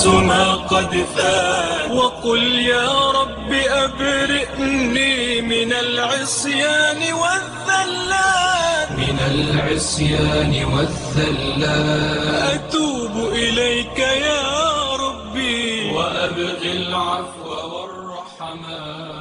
بأسنا قد فات. وقل يا رب أبرئني من العصيان والذلات، من العصيان والذلات. أتوب إليك يا ربي وأبغي العفو والرحمات.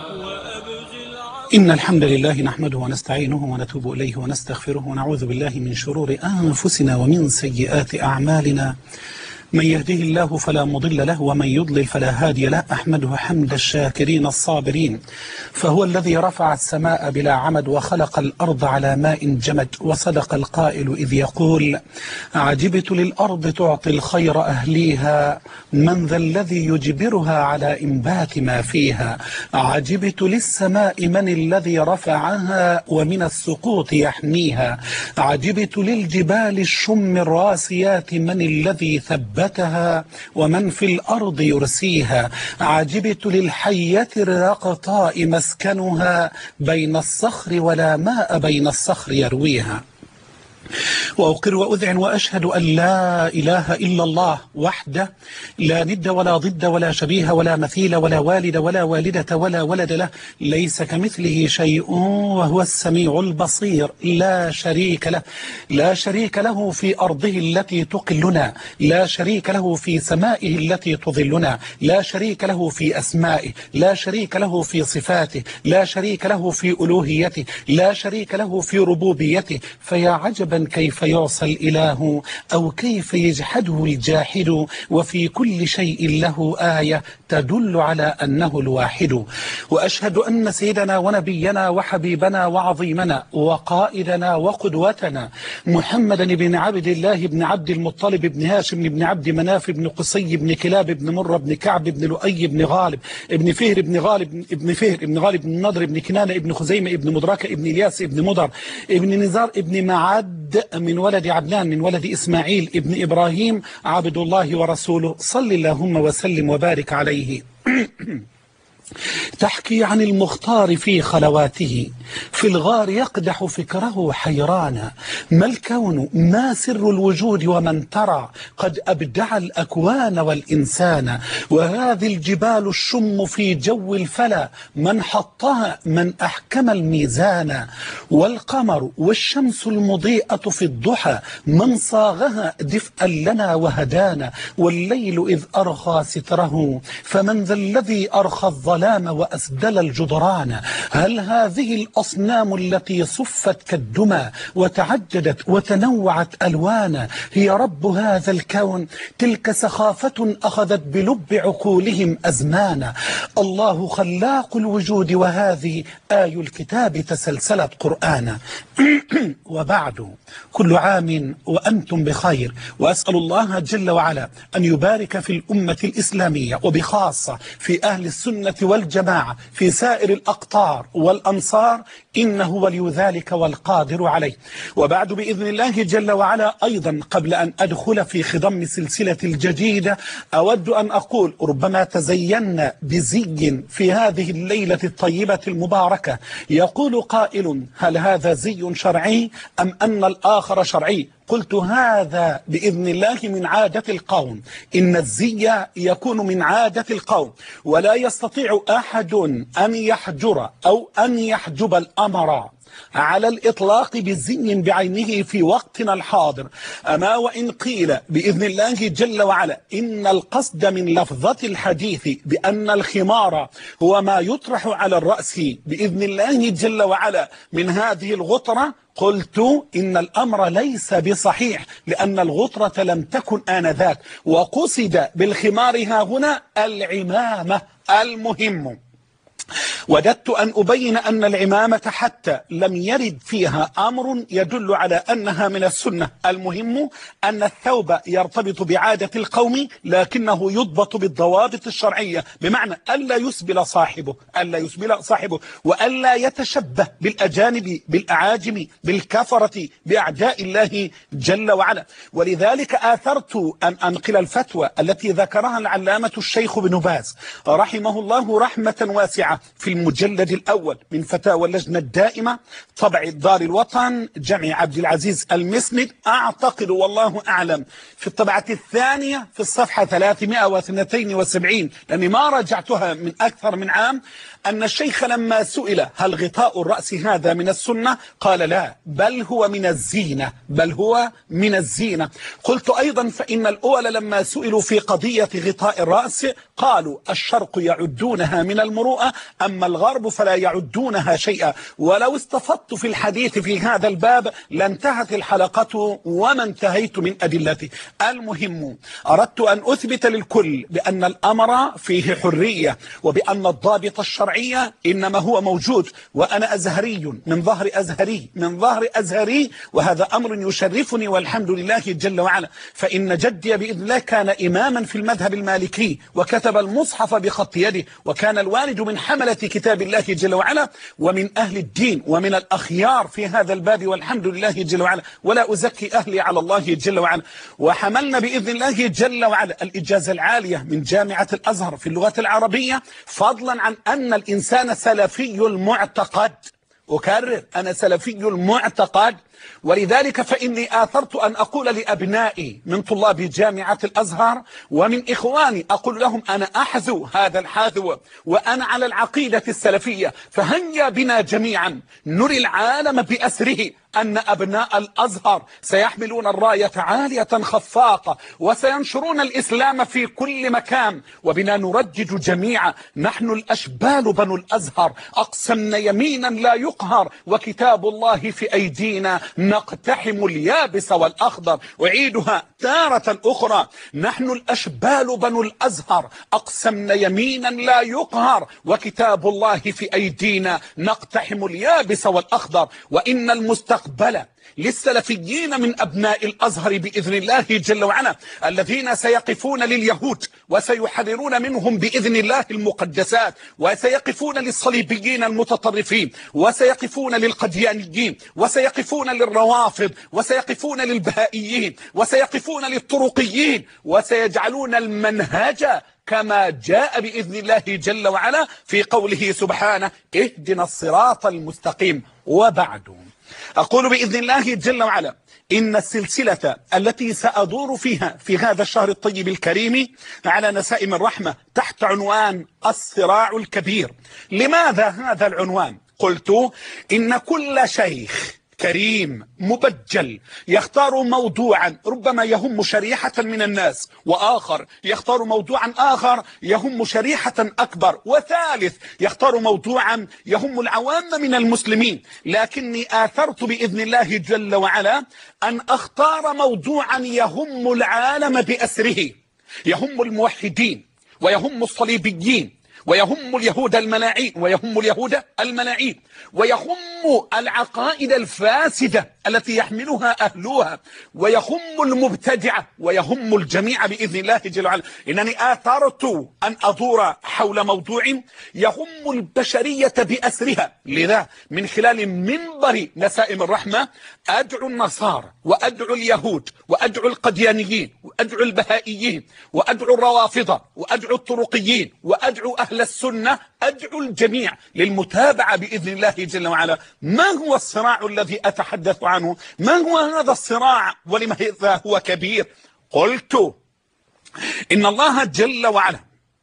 إن الحمد لله نحمده ونستعينه ونتوب إليه ونستغفره ونعوذ بالله من شرور أنفسنا ومن سيئات أعمالنا. من يهده الله فلا مضل له ومن يضلل فلا هادي له. أحمده حمد الشاكرين الصابرين، فهو الذي رفع السماء بلا عمد وخلق الأرض على ماء جمد. وصدق القائل إذ يقول: عجبت للأرض تعطي الخير أهليها، من ذا الذي يجبرها على إنبات ما فيها. عجبت للسماء من الذي رفعها ومن السقوط يحميها. عجبت للجبال الشم الراسيات من الذي ثبتها ومن في الأرض يرسيها. عجبت للحية الرقطاء مسكنها، بين الصخر ولا ماء بين الصخر يرويها. وأقر وأذعن وأشهد أن لا إله إلا الله وحده لا ند ولا ضد ولا شبيه ولا مثيل ولا والد ولا والدة ولا ولد له، ليس كمثله شيء وهو السميع البصير. لا شريك له، لا شريك له في أرضه التي تقلنا، لا شريك له في سمائه التي تظلنا، لا شريك له في أسمائه، لا شريك له في صفاته، لا شريك له في ألوهيته، لا شريك له في ربوبيته. فيا عجبا كيف يعصى الإله أو كيف يجحده الجاحد، وفي كل شيء له آية تدل على أنه الواحد. وأشهد أن سيدنا ونبينا وحبيبنا وعظيمنا وقائدنا وقدوتنا محمدا بن عبد الله بن عبد المطلب بن هاشم بن عبد مناف بن قصي بن كلاب بن مرة بن كعب بن لؤي بن غالب بن فهر بن غالب بن فهر بن غالب بن نضر بن كنانة بن خزيمة بن مدركة بن إلياس بن مضر بن نزار بن معد من ولد عدنان من ولد إسماعيل ابن إبراهيم عبد الله ورسوله، صل اللهم وسلم وبارك عليه. تحكي عن المختار في خلواته، في الغار يقدح فكره حيرانا. ما الكون ما سر الوجود ومن ترى، قد أبدع الأكوان والإنسان. وهذه الجبال الشم في جو الفلا، من حطها من أحكم الميزان. والقمر والشمس المضيئة في الضحى، من صاغها دفئا لنا وهدانا. والليل إذ أرخى ستره، فمن ذا الذي أرخى الظلام وأسدل الجدران. هل هذه الأصنام التي صفت كالدمى وتعددت وتنوعت ألوانا هي رب هذا الكون؟ تلك سخافة أخذت بلب عقولهم أزمانا. الله خلاق الوجود، وهذه آي الكتاب تسلسلت قرآنا. وبعد، كل عام وأنتم بخير، وأسأل الله جل وعلا أن يبارك في الأمة الإسلامية، وبخاصة في أهل السنة والجماعة في سائر الأقطار والأمصار، إنه ولي ذلك والقادر عليه. وبعد، بإذن الله جل وعلا، أيضا قبل أن أدخل في خضم سلسلة الجديدة، أود أن أقول ربما تزينا بزي في هذه الليلة الطيبة المباركة. يقول قائل: هل هذا زي شرعي أم أن الآخر شرعي؟ قلت: هذا بإذن الله من عادة القوم، إن الزي يكون من عادة القوم، ولا يستطيع أحد أن يحجر أو أن يحجب الأمر على الإطلاق بالزي بعينه في وقتنا الحاضر. أما وإن قيل بإذن الله جل وعلا إن القصد من لفظة الحديث بأن الخمار هو ما يطرح على الرأس بإذن الله جل وعلا من هذه الغطرة، قلت إن الأمر ليس بصحيح، لأن الغطرة لم تكن آنذاك، وقصد بالخمار ها هنا العمامة. المهم، وددت أن أبين أن العمامة حتى لم يرد فيها أمر يدل على أنها من السنة. المهم أن الثوب يرتبط بعادة القوم، لكنه يضبط بالضوابط الشرعية، بمعنى ألا يسبل صاحبه وألا يتشبه بالأجانب بالأعاجم بالكفرة بأعداء الله جل وعلا. ولذلك آثرت أن أنقل الفتوى التي ذكرها العلامة الشيخ بن باز رحمه الله رحمة واسعة في المجلد الأول من فتاوى اللجنة الدائمة طبع دار الوطن جمع عبد العزيز المسند، أعتقد والله أعلم في الطبعة الثانية في الصفحة 372 لأني ما رجعتها من أكثر من عام، أن الشيخ لما سئل هل غطاء الرأس هذا من السنة قال لا، بل هو من الزينة، بل هو من الزينة. قلت أيضا فإن الأول لما سئلوا في قضية غطاء الرأس قالوا الشرق يعدونها من المروءة، أما الغرب فلا يعدونها شيئا. ولو استفدت في الحديث في هذا الباب لانتهت الحلقة وما انتهيت من أدلته. المهم أردت أن أثبت للكل بأن الأمر فيه حرية، وبأن الضابط الشرعي إنما هو موجود، وأنا أزهري من ظهر أزهري من ظهر أزهري، وهذا أمر يشرفني والحمد لله جل وعلا. فإن جدي بإذن الله كان إماما في المذهب المالكي وكتب المصحف بخط يده، وكان الوالد من حملة كتاب الله جل وعلا ومن أهل الدين ومن الأخيار في هذا الباب والحمد لله جل وعلا، ولا أزكي أهلي على الله جل وعلا. وحملنا بإذن الله جل وعلا الإجازة العالية من جامعة الأزهر في اللغة العربية، فضلا عن أن الإنسان سلفي المعتقد. أكرر، أنا سلفي المعتقد، ولذلك فإني آثرت أن أقول لأبنائي من طلاب جامعة الأزهر ومن إخواني، أقول لهم أنا أحذو هذا الحاذو وأنا على العقيدة السلفية، فهيا بنا جميعا نري العالم بأسره أن أبناء الأزهر سيحملون الراية عالية خفاقة وسينشرون الإسلام في كل مكان. وبنا نردد جميعا نحن الأشبال بنو الأزهر، أقسمنا يمينا لا يقهر، وكتاب الله في أيدينا نقتحم اليابس والأخضر. أعيدها تارة أخرى، نحن الأشبال بنو الأزهر، أقسمنا يمينا لا يقهر، وكتاب الله في أيدينا نقتحم اليابس والأخضر. وإن المستقبل للسلفيين من أبناء الأزهر بإذن الله جل وعلا الذين سيقفون لليهود وسيحررون منهم بإذن الله المقدسات، وسيقفون للصليبيين المتطرفين، وسيقفون للقديانيين، وسيقفون للروافض، وسيقفون للبهائيين، وسيقفون للطرقيين، وسيجعلون المنهج كما جاء بإذن الله جل وعلا في قوله سبحانه اهدنا الصراط المستقيم. وبعد أقول بإذن الله جل وعلا إن السلسلة التي سأدور فيها في هذا الشهر الطيب الكريم على نسائم الرحمة تحت عنوان الصراع الكبير. لماذا هذا العنوان؟ قلت إن كل شيخ كريم مبجل يختار موضوعا ربما يهم شريحة من الناس، وآخر يختار موضوعا آخر يهم شريحة أكبر، وثالث يختار موضوعا يهم العوام من المسلمين، لكني آثرت بإذن الله جل وعلا أن أختار موضوعا يهم العالم بأسره، يهم الموحدين ويهم الصليبيين ويهم اليهود الملاعين ويهم اليهود الملاعين ويهم العقائد الفاسدة التي يحملها أهلها ويهم المبتدعة ويهم الجميع بإذن الله جل وعلا. إنني آثرت أن أدور حول موضوع يهم البشرية بأسرها، لذا من خلال منبر نسائم الرحمة أدعو النصارى وأدعو اليهود وأدعو القديانيين وأدعو البهائيين وأدعو الروافضة وأدعو الطرقيين وأدعو أهل السنة، أدعو الجميع للمتابعة بإذن الله جل وعلا. ما هو الصراع الذي أتحدث عنه؟ ما هو هذا الصراع ولماذا هو كبير؟ قلت إن الله جل وعلا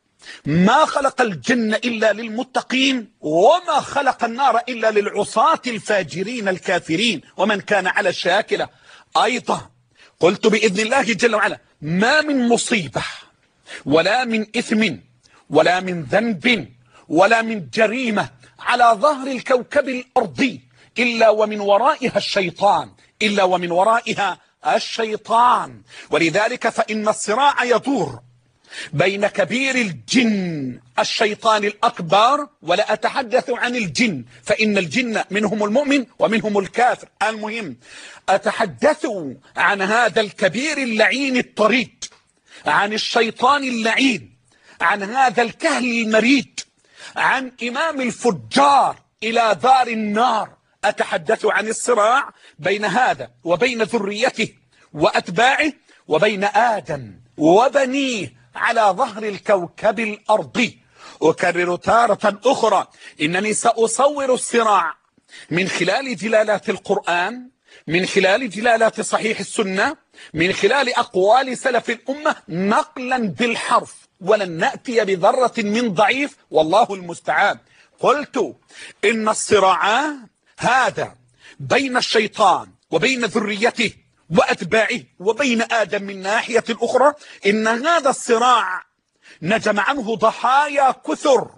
ما خلق الجنة إلا للمتقين، وما خلق النار إلا للعصاة الفاجرين الكافرين ومن كان على الشاكلة. أيضا قلت بإذن الله جل وعلا ما من مصيبة ولا من إثم ولا من ذنب ولا من جريمة على ظهر الكوكب الأرضي إلا ومن ورائها الشيطان، إلا ومن ورائها الشيطان. ولذلك فإن الصراع يدور بين كبير الجن الشيطان الأكبر، ولا أتحدث عن الجن فإن الجن منهم المؤمن ومنهم الكافر، المهم أتحدث عن هذا الكبير اللعين الطريد، عن الشيطان اللعين، عن هذا الكهل المريد، عن إمام الفجار إلى دار النار. أتحدث عن الصراع بين هذا وبين ذريته وأتباعه وبين آدم وبنيه على ظهر الكوكب الأرضي. أكرر تارة أخرى إنني سأصور الصراع من خلال دلالات القرآن، من خلال دلالات صحيح السنة، من خلال أقوال سلف الأمة نقلا بالحرف، ولن نأتي بذرة من ضعيف والله المستعان. قلت إن الصراع هذا بين الشيطان وبين ذريته وأتباعه وبين آدم من ناحية أخرى، إن هذا الصراع نجم عنه ضحايا كثر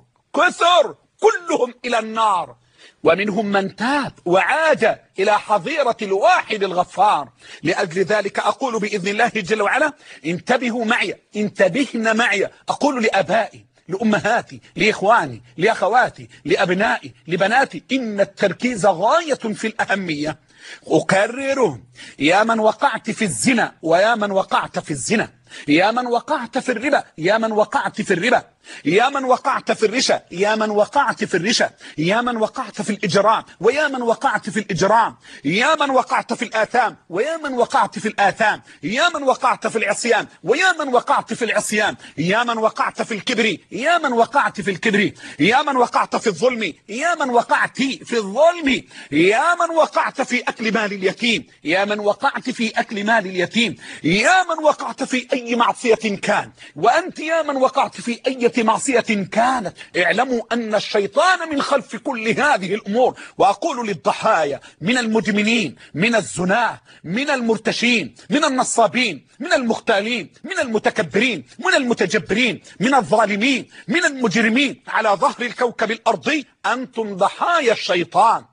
كلهم إلى النار، ومنهم من تاب وعاد إلى حظيرة الواحد الغفار. لأجل ذلك أقول بإذن الله جل وعلا انتبهوا معي، انتبهن معي. أقول لأبائي، لأمهاتي، لإخواني، لأخواتي، لأبنائي، لبناتي، إن التركيز غاية في الأهمية. أكرر: يا من وقعت في الزنا ويا من وقعت في الزنا، يا من وقعت في الربا، يا من وقعت في الربا، يا من وقعت في الرشا، يا من وقعت في الرشا، يا من وقعت في الإجرام ويا من وقعت في الإجرام، يا من وقعت في الآثام ويا من وقعت في الآثام، يا من وقعت في العصيان ويا من وقعت في العصيان، يا من وقعت في الكبر، يا من وقعت في الكبر، يا من وقعت في الظلم، يا من وقعت في الظلم، يا من وقعت في أكل مال اليتيم، يا من وقعت في أكل مال اليتيم، يا من وقعت في أي معصية كان، وأنت يا من وقعت في أي معصية كانت، اعلموا أن الشيطان من خلف كل هذه الأمور. وأقول للضحايا من المدمنين، من الزناه، من المرتشين، من النصابين، من المختالين، من المتكبرين، من المتجبرين، من الظالمين، من المجرمين على ظهر الكوكب الأرضي، أنتم ضحايا الشيطان.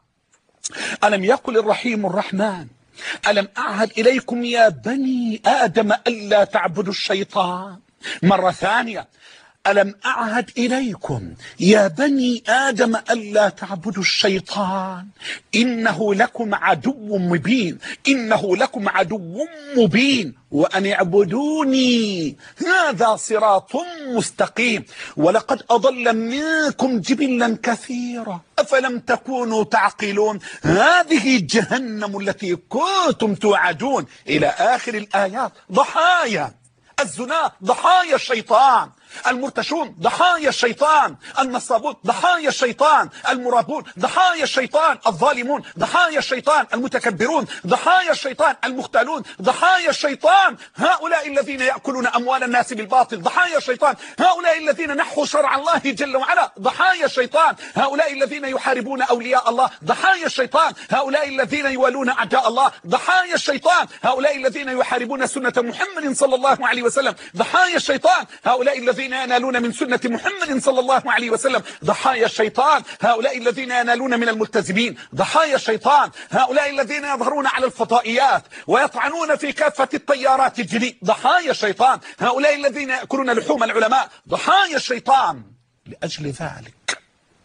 ألم يقل الرحيم الرحمن: ألم أعهد إليكم يا بني آدم ألا تعبدوا الشيطان؟ مرة ثانية: ألم أعهد إليكم يا بني آدم ألا تعبدوا الشيطان إنه لكم عدو مبين، إنه لكم عدو مبين، وأن اعبدوني هذا صراط مستقيم، ولقد أضل منكم جبلا كثيرا أفلم تكونوا تعقلون، هذه جهنم التي كنتم توعدون، إلى آخر الآيات. ضحايا الزنا ضحايا الشيطان، المرتشون ضحايا الشيطان، النصابون ضحايا الشيطان، المرابون ضحايا الشيطان، الظالمون ضحايا الشيطان، المتكبرون ضحايا الشيطان، المختالون ضحايا الشيطان، هؤلاء الذين يأكلون أموال الناس بالباطل ضحايا الشيطان، هؤلاء الذين نحوا شرع الله جل وعلا ضحايا الشيطان، هؤلاء الذين يحاربون أولياء الله ضحايا الشيطان، هؤلاء الذين يوالون أعداء الله ضحايا الشيطان، هؤلاء الذين يحاربون سنة محمد صلى الله عليه وسلم ضحايا الشيطان، هؤلاء الذين ينالون من سنة محمد صلى الله عليه وسلم ضحايا الشيطان، هؤلاء الذين ينالون من الملتزمين ضحايا الشيطان، هؤلاء الذين يظهرون على الفضائيات ويطعنون في كافة التيارات الجديدة ضحايا الشيطان، هؤلاء الذين يأكلون لحوم العلماء ضحايا الشيطان. لأجل ذلك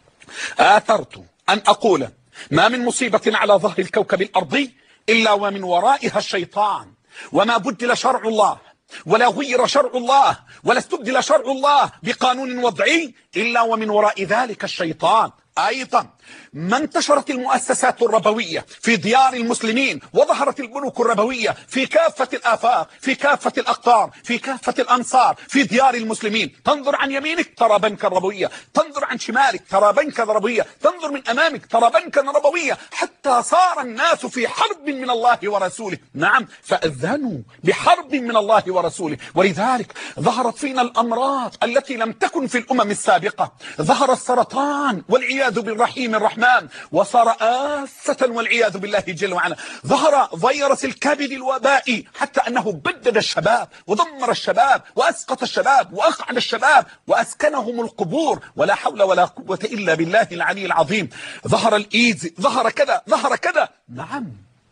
آثرت أن أقول: ما من مصيبة على ظهر الكوكب الأرضي إلا ومن ورائها الشيطان، وما بدل شرع الله ولا غير شرع الله ولا استبدل شرع الله بقانون وضعي إلا ومن وراء ذلك الشيطان. أيضا ما انتشرت المؤسسات الربوية في ديار المسلمين وظهرت البنوك الربوية في كافة الآفاق، في كافة الأقطار، في كافة الأمصار في ديار المسلمين، تنظر عن يمينك ترى بنكا ربوية، تنظر عن شمالك ترى بنكا ربوية، تنظر من أمامك ترى بنكا ربوية، حتى صار الناس في حرب من الله ورسوله. نعم، فأذنوا بحرب من الله ورسوله. ولذلك ظهرت فينا الأمراض التي لم تكن في الأمم السابقة، ظهر السرطان والعياذ بالرحيم الرحمن، وصار آفة والعياذ بالله جل وعلا، ظهر فيروس الكبد الوبائي، حتى أنه بدد الشباب ودمر الشباب وأسقط الشباب وأقعد الشباب وأسكنهم القبور، ولا حول ولا قوة إلا بالله العلي العظيم. ظهر الإيدز، ظهر كذا، ظهر كذا. نعم،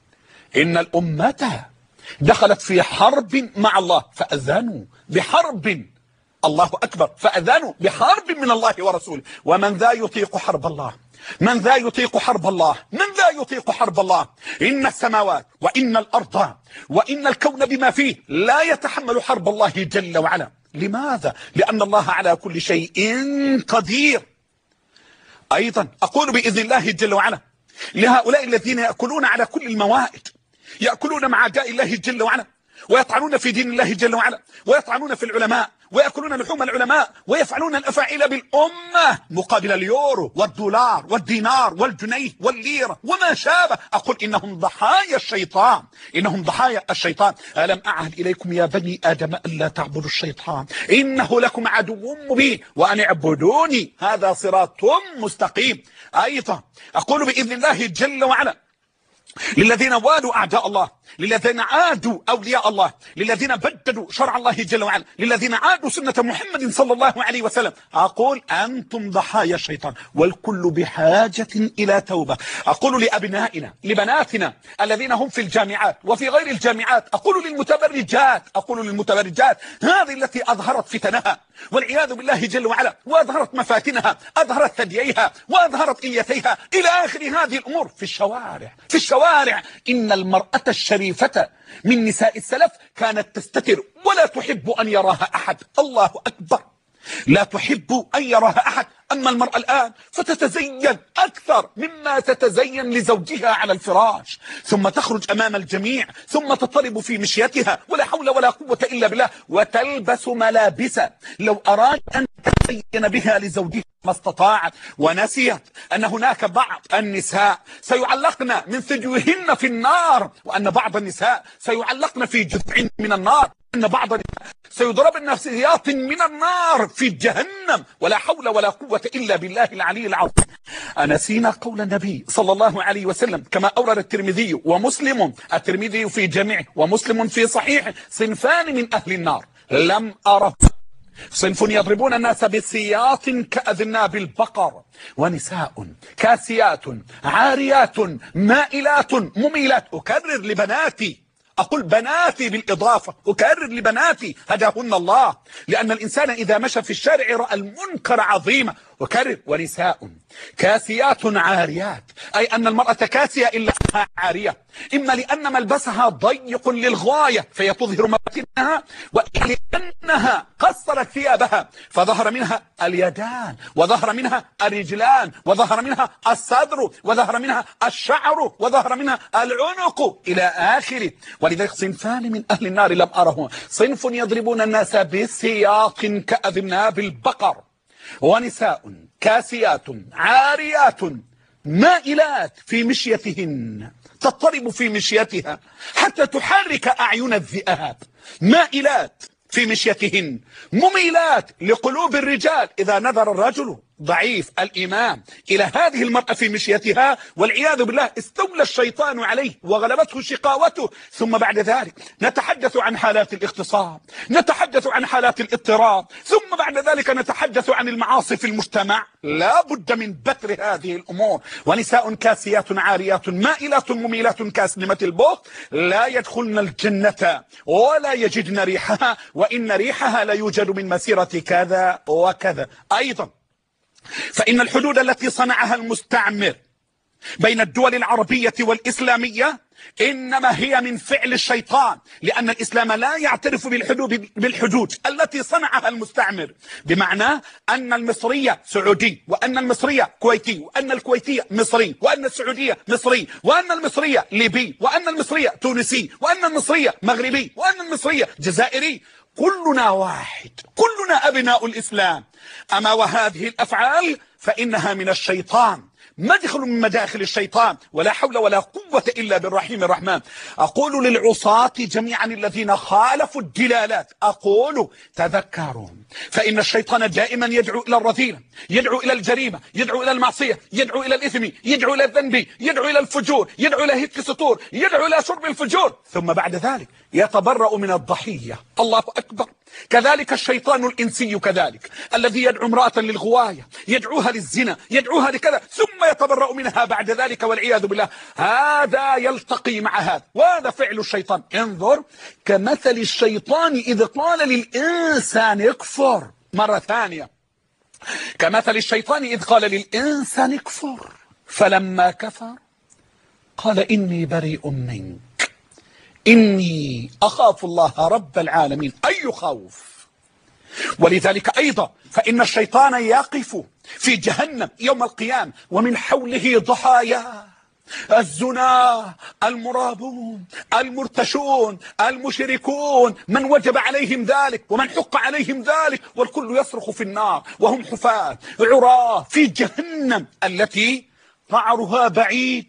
إن الأمة دخلت في حرب مع الله، فأذنوا بحرب، الله أكبر، فأذنوا بحرب من الله ورسوله. ومن ذا يطيق حرب الله، من ذا يطيق حرب الله، من ذا يطيق حرب الله. إن السماوات وإن الأرض وإن الكون بما فيه لا يتحمل حرب الله جل وعلا. لماذا؟ لأن الله على كل شيء قدير. أيضا أقول بإذن الله جل وعلا لهؤلاء الذين يأكلون على كل الموائد، يأكلون مع أعداء الله جل وعلا، ويطعنون في دين الله جل وعلا، ويطعنون في العلماء، ويأكلون لحوم العلماء ويفعلون الأفاعيل بالأمة مقابل اليورو والدولار والدينار والجنيه والليرة وما شابه. أقول إنهم ضحايا الشيطان، إنهم ضحايا الشيطان. ألم أعهد إليكم يا بني آدم ألا تعبدوا الشيطان إنه لكم عدو مبين وأن اعبدوني هذا صراط مستقيم. أيضا أقول بإذن الله جل وعلا للذين والوا أعداء الله، للذين عادوا أولياء الله، للذين بدلوا شرع الله جل وعلا، للذين عادوا سنة محمد صلى الله عليه وسلم، أقول أنتم ضحايا الشيطان والكل بحاجة إلى توبة. أقول لأبنائنا لبناتنا الذين هم في الجامعات وفي غير الجامعات، أقول للمتبرجات هذه التي أظهرت فتنها والعياذ بالله جل وعلا، وأظهرت مفاتنها، أظهرت ثدييها وأظهرت إليتيها إلى آخر هذه الأمور في الشوارع. إن المرأة الشريفة من نساء السلف كانت تستتر ولا تحب أن يراها أحد. الله أكبر، لا تحب أن يراها أحد. أما المرأة الآن فتتزين أكثر مما تتزين لزوجها على الفراش، ثم تخرج أمام الجميع، ثم تضطرب في مشيتها ولا حول ولا قوة إلا بالله، وتلبس ملابس لو أراد أن تزين بها لزوجها ما استطاعت، ونسيت أن هناك بعض النساء سيعلقن من ثديهن في النار، وأن بعض النساء سيعلقن في جذع من النار، أن بعض النساء سيضربن في سياط من النار في جهنم، ولا حول ولا قوة إلا بالله العلي العظيم. أنسينا قول النبي صلى الله عليه وسلم كما أورد الترمذي ومسلم، الترمذي في جامعه ومسلم في صحيحه: صنفان من أهل النار لم أره، صنف يضربون الناس بسياط كأذناب البقر، ونساء كاسيات عاريات مائلات مميلات. أكرر لبناتي، أقول بناتي بالإضافة، أكرر لبناتي هداهن الله، لأن الإنسان إذا مشى في الشارع رأى المنكر عظيمة. أكرر: ونساء كاسيات عاريات، أي أن المرأة كاسية إلا أنها عارية، إما لأن ملبسها ضيق للغاية فهي تظهر مفاتنها، ولأنها قصرت ثيابها فظهر منها اليدان وظهر منها الرجلان وظهر منها الصدر وظهر منها الشعر وظهر منها العنق إلى آخره. ولذلك صنفان من أهل النار لم أره: صنف يضربون الناس بسياط كأذناب البقر، ونساء كاسيات عاريات مائلات في مشيتهن، تضطرب في مشيتها حتى تحرك أعين الذئاب، مائلات في مشيتهن مميلات لقلوب الرجال. إذا نظر الرجل ضعيف الإيمان إلى هذه المرأة في مشيتها والعياذ بالله استولى الشيطان عليه وغلبته شقاوته. ثم بعد ذلك نتحدث عن حالات الاغتصاب، نتحدث عن حالات الاضطراب، ثم بعد ذلك نتحدث عن المعاصي في المجتمع. لا بد من بتر هذه الأمور. ونساء كاسيات عاريات مائلات مميلات كاسنمة البخت لا يدخلن الجنة ولا يجدن ريحها، وإن ريحها لا يوجد من مسيرة كذا وكذا. أيضا فإن الحدود التي صنعها المستعمر بين الدول العربية والإسلامية إنما هي من فعل الشيطان، لأن الإسلام لا يعترف بالحدود التي صنعها المستعمر، بمعنى أن المصرية سعودي، وأن المصرية كويتي، وأن الكويتية مصري، وأن السعودية مصري، وأن المصرية ليبي، وأن المصرية تونسي، وأن المصرية مغربي، وأن المصرية جزائري. كلنا واحد، كلنا أبناء الإسلام. أما وهذه الأفعال فإنها من الشيطان، مدخل من مداخل الشيطان، ولا حول ولا قوة إلا بالرحيم الرحمن. أقول للعصاة جميعا الذين خالفوا الدلالات، أقول تذكروا، فإن الشيطان دائما يدعو إلى الرذيلة، يدعو إلى الجريمة، يدعو إلى المعصية، يدعو إلى الإثم، يدعو إلى الذنب، يدعو إلى الفجور، يدعو إلى هتك السطور، يدعو إلى شرب الفجور، ثم بعد ذلك يتبرأ من الضحية. الله أكبر. كذلك الشيطان الإنسي كذلك، الذي يدعو امرأة للغواية، يدعوها للزنا، يدعوها لكذا، ثم يتبرأ منها بعد ذلك والعياذ بالله. هذا يلتقي مع هذا، وهذا فعل الشيطان. انظر، كمثل الشيطان إذ قال للإنسان اكفر، مرة ثانية، كمثل الشيطان إذ قال للإنسان اكفر فلما كفر قال إني بريء منك إني أخاف الله رب العالمين. أي خوف! ولذلك أيضا فإن الشيطان يقف في جهنم يوم القيامة ومن حوله ضحايا الزنا، المرابون، المرتشون، المشركون، من وجب عليهم ذلك ومن حق عليهم ذلك، والكل يصرخ في النار وهم حفاة عراة في جهنم التي قعرها بعيد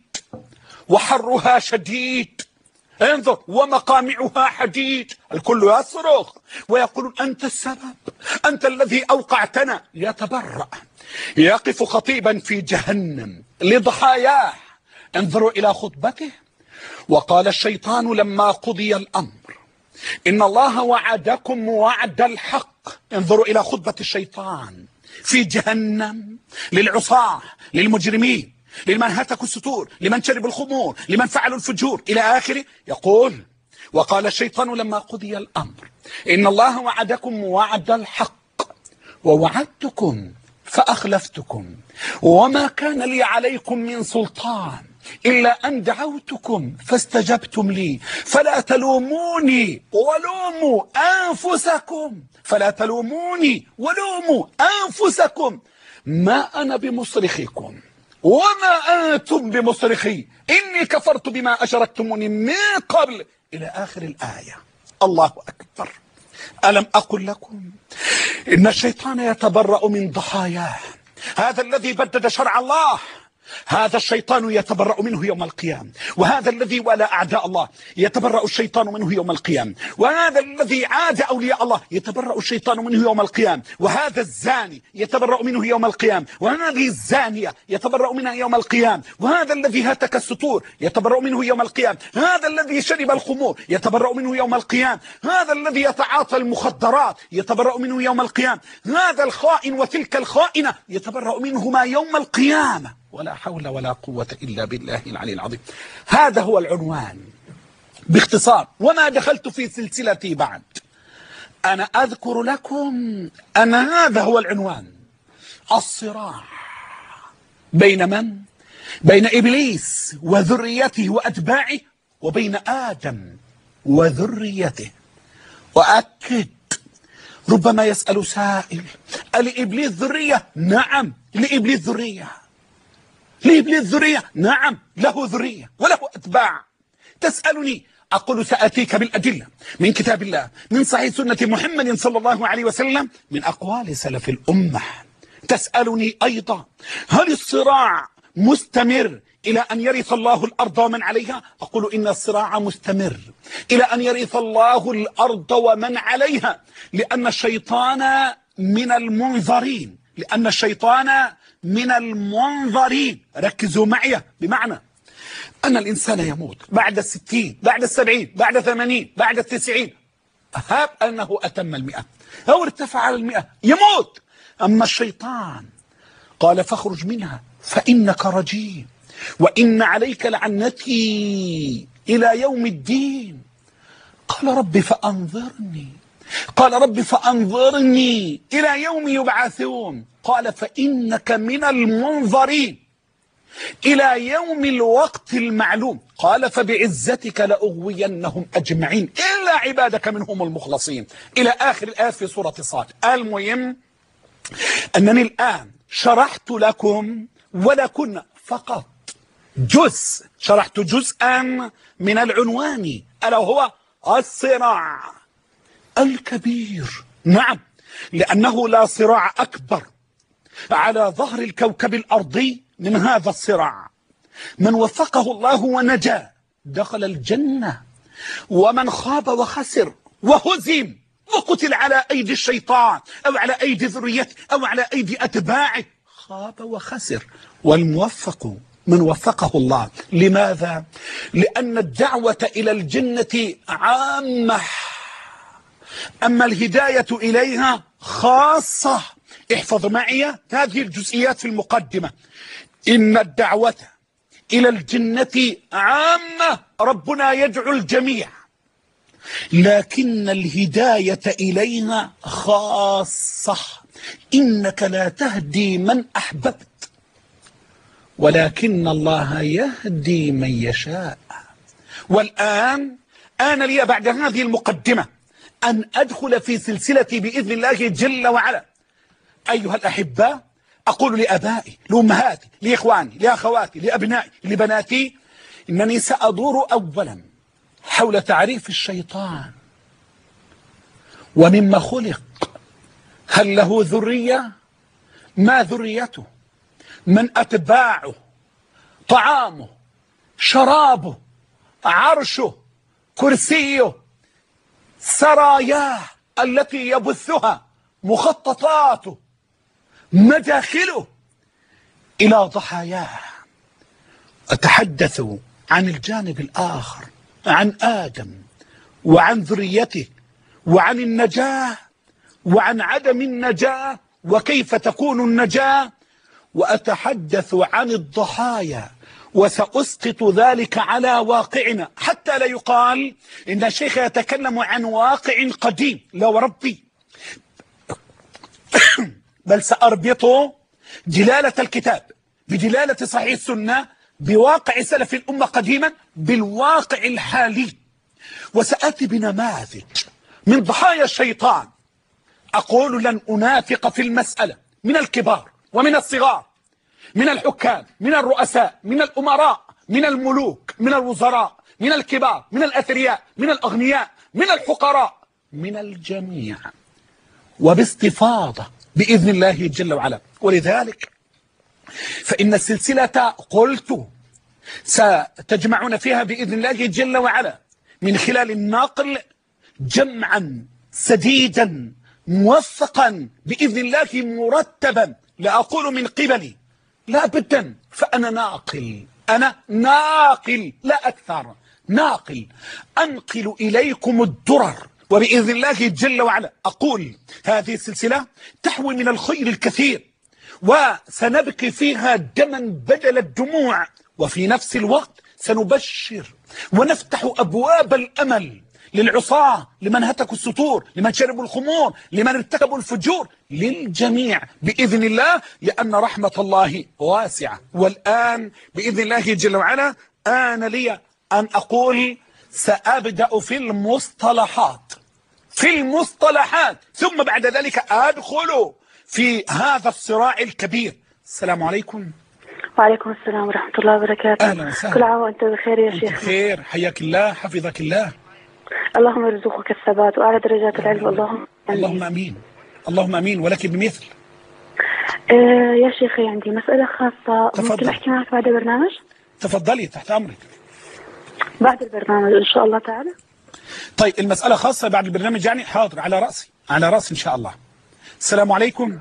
وحرها شديد. انظر، ومقامعها حديد. الكل يصرخ ويقولون أنت السبب، أنت الذي أوقعتنا. يتبرأ، يقف خطيبا في جهنم لضحاياه. انظروا إلى خطبته. وقال الشيطان لما قضي الأمر إن الله وعدكم وعد الحق. انظروا إلى خطبة الشيطان في جهنم للعصاة، للمجرمين، لمن هتكوا الستور، لمن شربوا الخمور، لمن فعلوا الفجور إلى آخره. يقول وقال الشيطان لما قضي الأمر إن الله وعدكم وعد الحق ووعدتكم فأخلفتكم وما كان لي عليكم من سلطان إلا أن دعوتكم فاستجبتم لي فلا تلوموني ولوموا أنفسكم. فلا تلوموني ولوموا أنفسكم، ما أنا بمصرخكم وما أنتم بمصرخي، إني كفرت بما أشركتموني من قبل إلى آخر الآية. الله أكبر. ألم أقل لكم إن الشيطان يتبرأ من ضحاياه؟ هذا الذي بدد شرع الله هذا الشيطان يتبرأ منه يوم القيامة، وهذا الذي والى أعداء الله يتبرأ الشيطان منه يوم القيامة، وهذا الذي عاد أولياء الله يتبرأ الشيطان منه يوم القيامة، وهذا الزاني يتبرأ منه يوم القيامة، وهذه الزانية يتبرأ منها يوم القيامة، وهذا الذي هتك الستور يتبرأ منه يوم القيامة، هذا الذي شرب الخمور يتبرأ منه يوم القيامة، هذا الذي يتعاطى المخدرات يتبرأ منه يوم القيامة، هذا الخائن وتلك الخائنة يتبرأ منهما يوم القيامة. ولا حول ولا قوة إلا بالله العلي العظيم. هذا هو العنوان باختصار، وما دخلت في سلسلتي بعد. أنا أذكر لكم أن هذا هو العنوان، الصراع بين من؟ بين إبليس وذريته وأتباعه، وبين آدم وذريته. وأكد، ربما يسأل سائل: لإبليس ذرية؟ نعم، لإبليس ذرية. لإبليس ذرية؟ نعم، له ذرية وله أتباع. تسألني، أقول سأتيك بالأدلة من كتاب الله، من صحيح سنة محمد صلى الله عليه وسلم، من أقوال سلف الأمة. تسألني أيضا: هل الصراع مستمر إلى أن يرث الله الأرض ومن عليها؟ أقول إن الصراع مستمر إلى أن يرث الله الأرض ومن عليها، لأن الشيطان من المنظرين، لأن الشيطان من المنظرين. ركزوا معي، بمعنى أن الإنسان يموت بعد 60، بعد 70، بعد 80، بعد 90، هاب أنه أتم 100 أو ارتفع على 100 يموت. أما الشيطان قال: فاخرج منها فإنك رجيم وإن عليك لعنتي إلى يوم الدين. قال: رب فأنظرني، قال: رب فأنظرني إلى يوم يبعثون. قال: فإنك من المنظرين إلى يوم الوقت المعلوم. قال: فبعزتك لأغوينهم أجمعين إلا عبادك منهم المخلصين، إلى آخر الآية في سورة صاد. المهم أنني الآن شرحت لكم ولكن فقط جزء، شرحت جزءا من العنوان، ألا هو الصراع الكبير. نعم، لأنه لا صراع أكبر على ظهر الكوكب الأرضي من هذا الصراع. من وفقه الله ونجا دخل الجنة، ومن خاب وخسر وهزم وقتل على أيدي الشيطان أو على أيدي ذريته أو على أيدي أتباعه خاب وخسر. والموفق من وفقه الله. لماذا؟ لأن الدعوة إلى الجنة عامة، أما الهداية إليها خاصة. احفظ معي هذه الجزئيات في المقدمة. إن الدعوة إلى الجنة عامة، ربنا يدعو الجميع، لكن الهداية إليها خاصة. إنك لا تهدي من أحببت ولكن الله يهدي من يشاء. والآن آن لي بعد هذه المقدمة أن أدخل في سلسلتي بإذن الله جل وعلا. أيها الأحبة، أقول لأبائي، لأمهاتي، لإخواني، لأخواتي، لأبنائي، لبناتي، إنني سأدور أولا حول تعريف الشيطان ومما خلق. هل له ذرية؟ ما ذريته؟ من أتباعه؟ طعامه، شرابه، عرشه، كرسيه، سراياه التي يبثها، مخططاته، مداخله إلى ضحاياه. أتحدث عن الجانب الآخر، عن آدم وعن ذريته وعن النجاة وعن عدم النجاة وكيف تكون النجاة، وأتحدث عن الضحايا، وسأسقط ذلك على واقعنا حتى لا يقال إن الشيخ يتكلم عن واقع قديم. لا وربي، بل سأربط دلالة الكتاب بدلالة صحيح السنة بواقع سلف الأمة قديما بالواقع الحالي، وسأتي بنماذج من ضحايا الشيطان. أقول لن أنافق في المسألة، من الكبار ومن الصغار، من الحكام، من الرؤساء، من الأمراء، من الملوك، من الوزراء، من الكبار، من الأثرياء، من الأغنياء، من الفقراء، من الجميع، وباستفاضة بإذن الله جل وعلا. ولذلك فإن السلسلة قلت ستجمعون فيها بإذن الله جل وعلا من خلال النقل جمعا سديدا موثقا بإذن الله مرتبا. لا أقول من قبلي، لا أبدا، فأنا ناقل، أنا ناقل لا أكثر، ناقل أنقل إليكم الدرر. وبإذن الله جل وعلا أقول هذه السلسلة تحوي من الخير الكثير، وسنبكي فيها دما بدل الدموع، وفي نفس الوقت سنبشر ونفتح أبواب الأمل للعصاة، لمن هتكوا السطور، لمن شربوا الخمور، لمن ارتكبوا الفجور، للجميع بإذن الله، لأن رحمة الله واسعة. والآن بإذن الله جل وعلا آن لي أن أقول سأبدأ في المصطلحات، ثم بعد ذلك أدخل في هذا الصراع الكبير. السلام عليكم. وعليكم السلام ورحمة الله وبركاته. أهلا وسهلا. كل عام وأنت بخير يا شيخ. بخير، حياك الله، حفظك الله. اللهم يرزقك الثبات وأعلى درجات العلم. اللهم آمين. اللهم آمين، ولك بمثل. يا شيخي عندي مسألة خاصة. تفضل. ممكن أحكي معك بعد البرنامج؟ تفضلي، تحت أمرك. بعد البرنامج إن شاء الله تعالى. طيب المسألة خاصة بعد البرنامج يعني؟ حاضر، على رأسي، على رأسي إن شاء الله. السلام عليكم.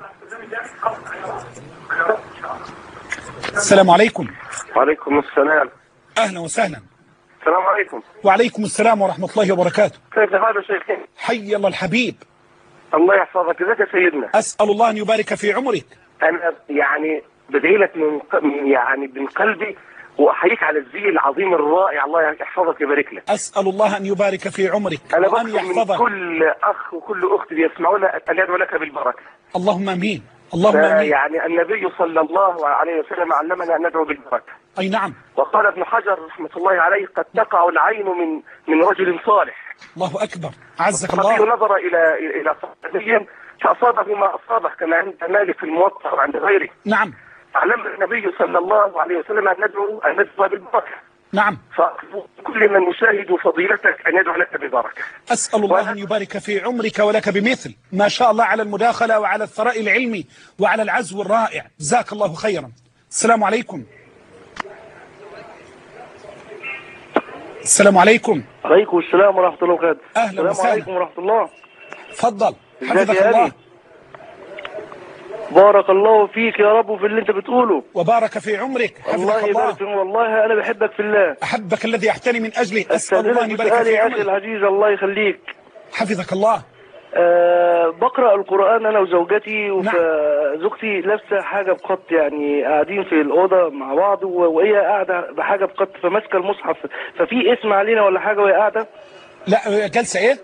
السلام عليكم. وعليكم السلام. أهلا وسهلا. السلام عليكم. وعليكم السلام ورحمة الله وبركاته. كيف الحال يا شيخ؟ حي الله الحبيب. الله يحفظك. ازيك يا سيدنا؟ أسأل الله أن يبارك في عمرك. أنا يعني بدعي لك من قلبي، وأحييك على الزي العظيم الرائع. الله يحفظك ويبارك لك. أسأل الله أن يبارك في عمرك أنا وأن بطلب من يحفظك. كل أخ وكل أخت بيسمعونا أن يدعو لك بالبركة. اللهم آمين، اللهم آمين. يعني النبي صلى الله عليه وسلم علمنا أن ندعو بالبركة. أي نعم. وقال ابن حجر رحمة الله عليه: قد تقع العين من رجل صالح. الله أكبر، عزك الصحابي الله. نظر إلى صحابي فأصابه ما أصابه، كما عند مالك في الموطأ وعند غيره. نعم. علم النبي صلى الله عليه وسلم أن ندعو بالبركة. نعم. فكل من يشاهد فضيلتك أن يدعو لك بالبركة. أسأل الله أن يبارك في عمرك ولك بمثل. ما شاء الله على المداخلة وعلى الثراء العلمي وعلى العزو الرائع، جزاك الله خيرا. السلام عليكم. السلام عليكم. عليكم السلام ورحمة الله وبركاته. أهلا وسهلا. السلام عليكم ورحمة الله. تفضل، ازيك حفظك يا الله. أبي؟ بارك الله فيك يا رب وفي اللي انت بتقوله. وبارك في عمرك، الله حفظك يبارك فيك. الله. والله انا بحبك في الله. أحبك الذي أحتني من أجله. أسأل الله أن يبارك سؤالي في يا اخي عمرك. العزيز، الله يخليك. حفظك الله. بقرأ القرآن انا وزوجتي، نعم. وزوجتي لابسه حاجه بخط، يعني قاعدين في الاوضه مع بعض وهي قاعده بحاجه بخط، فماسكه المصحف، ففي اسم علينا ولا حاجه وهي قاعده؟ لا، جلسة إيه؟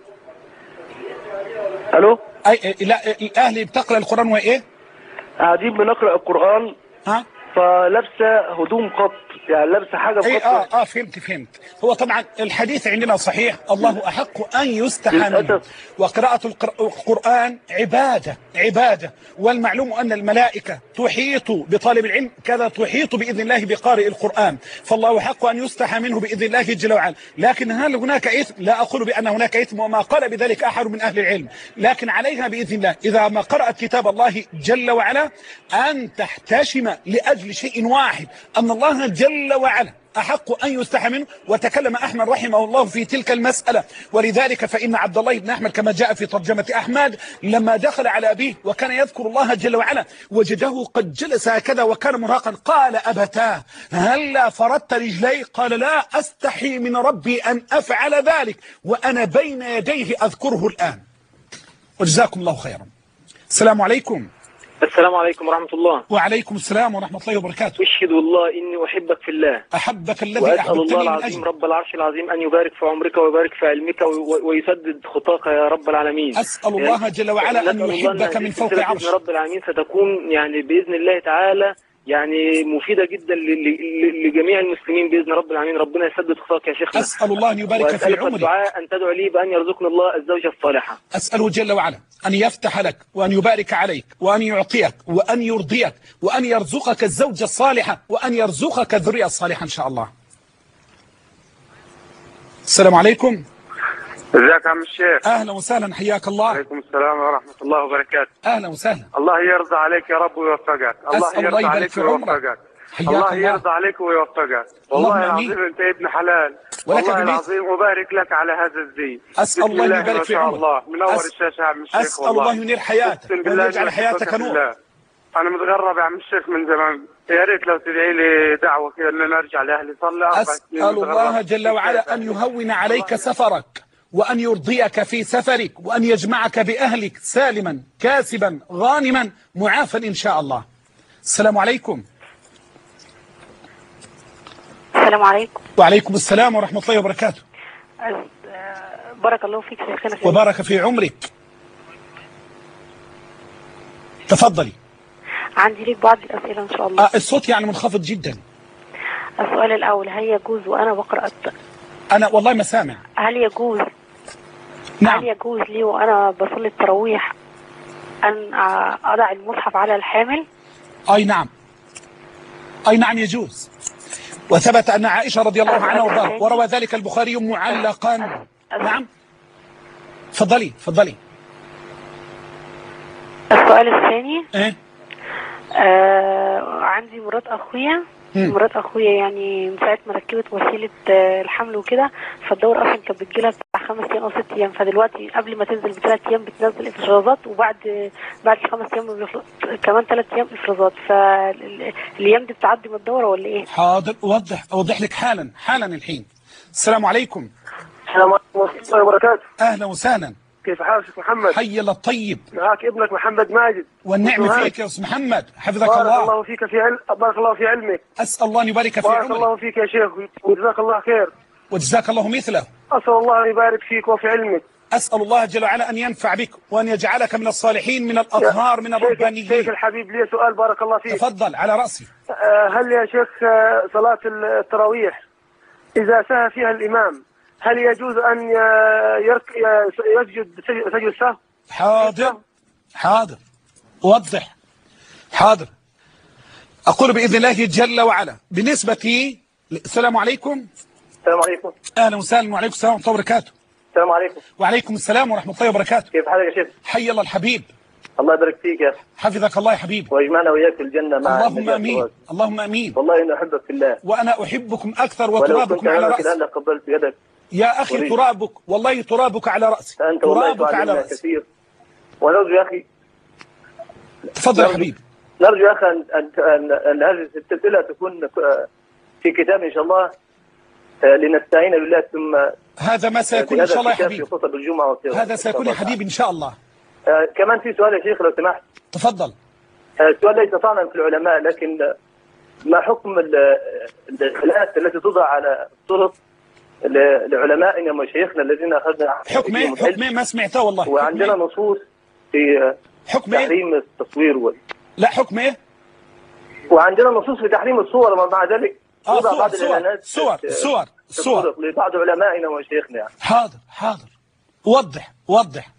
الو. لا، الأهل بتقرأ القرآن وإيه؟ قاعدين بنقرأ القرآن. ها؟ فلابسه هدوم قط، يعني لابسه حاجه بقط. فهمت. هو طبعا الحديث عندنا صحيح، الله احق ان يستحى منه، وقراءة القرآن عبادة، والمعلوم ان الملائكة تحيط بطالب العلم كذا تحيط باذن الله بقارئ القرآن، فالله احق ان يستحى منه باذن الله جل وعلا. لكن هل هناك اثم؟ لا اقول بان هناك اثم، وما قال بذلك احد من اهل العلم، لكن عليها باذن الله اذا ما قرأت كتاب الله جل وعلا ان تحتشم لاجل شيء واحد، ان الله جل وعلا أحق أن يستحى منه. وتكلم أحمد رحمه الله في تلك المسألة، ولذلك فإن عبد الله بن أحمد كما جاء في ترجمة أحمد لما دخل على أبيه وكان يذكر الله جل وعلا وجده قد جلس هكذا وكان مرهقا، قال أبتاه هلا فردت رجلي؟ قال لا أستحي من ربي أن أفعل ذلك وأنا بين يديه أذكره الآن. وجزاكم الله خيرا. السلام عليكم. السلام عليكم ورحمة الله. وعليكم السلام ورحمة الله وبركاته. أشهد الله إني أحبك في الله. أحبك الذي وأسأل أحببتني الله من العظيم أجل. رب العرش العظيم أن يبارك في عمرك ويبارك في علمك ويسدد خطاك يا رب العالمين. أسأل الله جل وعلا أن يحبك من فوق عرش. بإذن رب العالمين ستكون يعني بإذن الله تعالى يعني مفيدة جدا لجميع المسلمين بإذن رب العالمين. ربنا يسدد خطاك يا شيخنا. أسأل الله أن يبارك في عمرك. الدعاء أن تدعو لي بأن يرزقني الله الزوجة الصالحة. أسأله جل وعلا أن يفتح لك وأن يبارك عليك وأن يعطيك وأن يرضيك وأن يرزقك الزوجة الصالحة وأن يرزقك الذرية الصالحة إن شاء الله. السلام عليكم. ازيك يا عم الشيخ؟ أهلا وسهلا، حياك الله. وعليكم السلام ورحمة الله وبركاته. أهلا وسهلا. الله يرضى عليك يا رب ويوفقك. الله يرضى عليك ويوفقك. الله يرضى عليك ويوفقك. والله العظيم انت ابن حلال، والله العظيم وبارك لك على هذا الزي. أسأل الله أن يبارك في عمرك. الله منور الشاشة يا عم الشيخ. أسأل الله ينير حياتك ويجعل حياتك نور. أنا متغرب يا عم الشيخ من زمان، يا ريت لو تدعي لي دعوة كده إن نرجع لأهلي. صلى. أسأل الله جل وعلا أن يهون عليك سفرك وأن يرضيك في سفرك وأن يجمعك بأهلك سالما كاسبا غانما معافا إن شاء الله. السلام عليكم. السلام عليكم. وعليكم السلام ورحمة الله وبركاته. بارك الله فيك شيخنا. وبارك في عمرك. تفضلي. عندي ليك بعض الأسئلة إن شاء الله. الصوت يعني منخفض جدا. السؤال الأول، هل يجوز وأنا بقرأ أنا والله ما سامع. هل يجوز نعم. هل يجوز لي وأنا بصلي التراويح أن أضع المصحف على الحامل؟ أي نعم يجوز، وثبت أن عائشة رضي الله عنها وارضاها وروى ذلك البخاري معلقا. نعم تفضلي. السؤال الثاني، إيه؟ عندي مرات أخويا يعني من ساعة ما ركبت وسيلة الحمل وكده، فالدورة أصلا كانت بتجيلها بتاع 5 أيام أو 6 أيام، فدلوقتي قبل ما تنزل ب3 أيام بتنزل إفرازات، وبعد 5 أيام كمان 3 أيام إفرازات، فالأيام دي بتعدي من الدورة ولا إيه؟ حاضر، أوضح لك حالا الحين. السلام عليكم. السلام عليكم ورحمة الله وبركاته. أهلا وسهلا. كيف حالك شيخ محمد؟ حي الله الطيب. معك ابنك محمد ماجد. والنعمة فيك يا أستاذ محمد، حفظك الله. بارك الله في علمك. أسأل الله أن يبارك في عمرك. بارك الله فيك يا شيخ وجزاك الله خير. وجزاك الله مثله. أسأل الله أن يبارك فيك وفي علمك. أسأل الله جل وعلا أن ينفع بك وأن يجعلك من الصالحين من الأطهار من الربانيين. شيخ الحبيب لي سؤال بارك الله فيك. تفضل على رأسي. هل يا شيخ صلاة التراويح إذا سهى فيها الإمام هل يجوز أن يسجد سجد السهو؟ حاضر وضح. حاضر. أقول بإذن الله جل وعلا بالنسبة. السلام عليكم. السلام عليكم. أهلا وسهلا. وعليكم السلام ورحمة الله وبركاته. السلام عليكم. وعليكم السلام ورحمة الله وبركاته. كيف حالك يا شيخ؟ حي الله الحبيب. الله يبارك فيك يا أخي. حفظك الله يا حبيبي. ويجمعنا وإياك في الجنة مع اللهم آمين. اللهم آمين. والله إني أحبك في الله. وأنا أحبكم أكثر وترابكم على رأسي. ولو كنت قبلت يدك يا أخي ترابك والله ترابك على رأسي. فأنت ترابك على رأسي كثير. ونرجو يا أخي. تفضل يا حبيبي. نرجو يا أخي أن هذه السلسلة تكون في كتاب إن شاء الله لنستعين بالله ثم هذا ما سيكون إن شاء الله يا حبيبي. هذا سيكون يا حبيبي إن شاء الله. كمان في سؤال يا شيخ لو سمحت. تفضل. السؤال ليس طعنا في العلماء، لكن ما حكم الآلات التي توضع على الطرق لعلمائنا ومشايخنا الذين أخذنا حكم إيه ما سمعته والله. وعندنا نصوص في حكم تحريم التصوير لا حكم إيه؟ وعندنا نصوص في تحريم الصور ومع ذلك توضع بعض الاعلانات صور لبعض علمائنا وشيخنا يعني. حاضر وضح.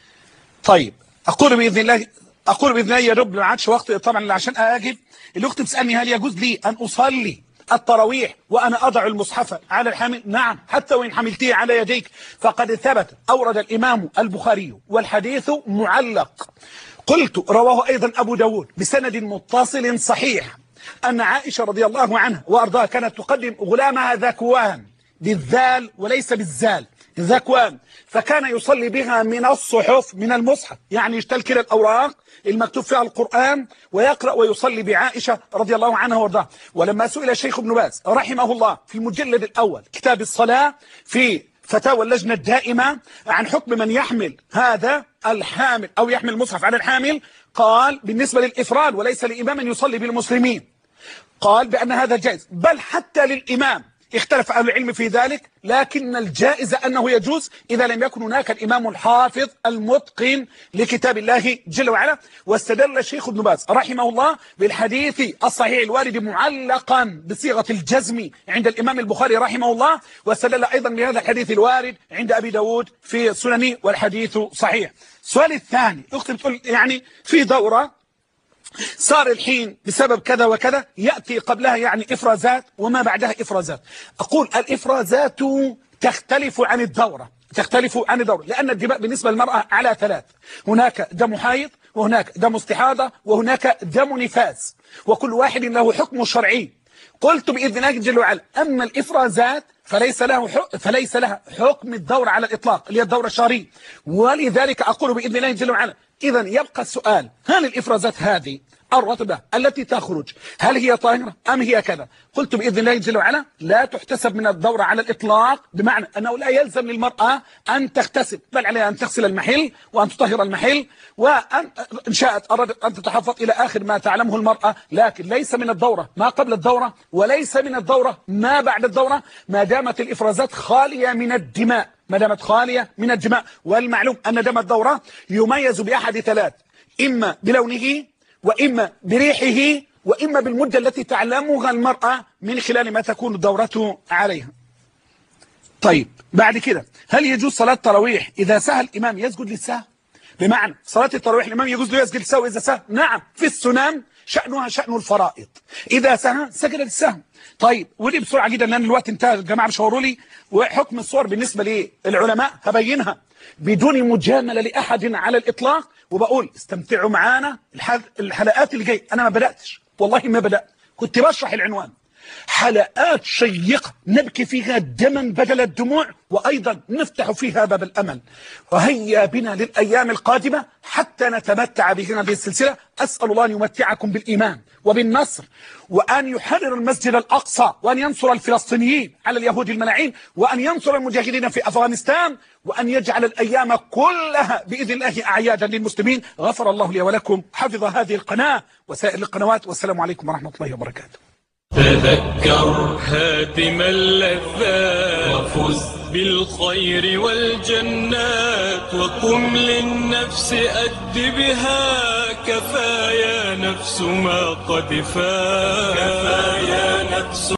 طيب اقول باذن الله يا رب، ما عادش وقت طبعا عشان اجب. الاخت بتسالني هل يجوز لي ان اصلي التراويح وانا اضع المصحف على الحامل؟ نعم، حتى وان حملتيه على يديك، فقد ثبت اورد الامام البخاري والحديث معلق. قلت رواه ايضا ابو داود بسند متصل صحيح ان عائشه رضي الله عنها وارضاها كانت تقدم غلامها ذكوان بالذال وليس بالزال، ذكوان، فكان يصلي بها من الصحف، من المصحف، يعني يشتل كلا الأوراق المكتوب فيها القرآن ويقرأ ويصلي بعائشة رضي الله عنها وارضاها. ولما سئل الشيخ ابن باز رحمه الله في المجلد الأول كتاب الصلاة في فتاوى اللجنة الدائمة عن حكم من يحمل هذا الحامل أو يحمل المصحف على الحامل، قال بالنسبة للإفراد وليس لإمام يصلي بالمسلمين، قال بأن هذا جائز، بل حتى للإمام. اختلف أهل العلم في ذلك، لكن الجائز أنه يجوز إذا لم يكن هناك الإمام الحافظ المتقن لكتاب الله جل وعلا. واستدل الشيخ ابن باز رحمه الله بالحديث الصحيح الوارد معلقا بصيغة الجزم عند الإمام البخاري رحمه الله، واستدل أيضا بهذا الحديث الوارد عند أبي داود في سننه والحديث صحيح. السؤال الثاني، أختي بتقول يعني في دورة صار الحين بسبب كذا وكذا، يأتي قبلها يعني إفرازات وما بعدها إفرازات. أقول الإفرازات تختلف عن الدورة، لأن الدماء بالنسبة للمرأة على ثلاث: هناك دم حيض، وهناك دم استحاضة، وهناك دم نفاس، وكل واحد له حكم شرعي. قلت بإذن الله جل وعلا أما الإفرازات فليس لها حكم الدورة على الإطلاق اللي هي الدورة الشهرية، ولذلك أقول بإذن الله جل وعلا إذا يبقى السؤال: هل الإفرازات هذه الرطبة التي تخرج هل هي طاهرة أم هي كذا؟ قلت بإذن الله جل وعلا لا تحتسب من الدورة على الإطلاق، بمعنى أنه لا يلزم للمرأة أن تغتسل، بل عليها أن تغسل المحل وأن تطهر المحل، وأن شاءت أرادت أن تتحفظ إلى آخر ما تعلمه المرأة، لكن ليس من الدورة ما قبل الدورة وليس من الدورة ما بعد الدورة، ما دامت الإفرازات خالية من الدماء، والمعلوم أن دم الدورة يميز بأحد ثلاث: إما بلونه، وإما بريحه، وإما بالمدة التي تعلمها المرأة من خلال ما تكون الدورة عليها. طيب بعد كده، هل يجوز صلاة التراويح إذا سهى الإمام يسجد للسهو؟ بمعنى صلاة التراويح الإمام يجوز له يسجد للسهو إذا سهى؟ نعم، في السنن شأنها شأن الفرائض، إذا سهى سجد للسهو. طيب ودي بسرعة جدا لأن الوقت انتهى، الجماعة بيشاوروا لي، وحكم الصور بالنسبة للعلماء هبينها بدون مجاملة لأحد على الإطلاق، وبقول استمتعوا معانا الحلقات اللي جاي. أنا ما بدأتش، والله ما بدأت، كنت بشرح العنوان. حلقات شيقة نبكي فيها دما بدل الدموع، وأيضا نفتح فيها باب الأمل. وهيا بنا للأيام القادمة حتى نتمتع بهذه السلسلة. أسأل الله أن يمتعكم بالإيمان وبالنصر، وأن يحرر المسجد الأقصى، وأن ينصر الفلسطينيين على اليهود الملاعين، وأن ينصر المجاهدين في أفغانستان، وأن يجعل الأيام كلها بإذن الله أعيادا للمسلمين. غفر الله لي ولكم، حفظ هذه القناة وسائر القنوات، والسلام عليكم ورحمة الله وبركاته. تذكر هادم اللذات وفز بالخير والجنات، وقم للنفس أدبها، كفايا نفس ما قد فات، كفايا نفس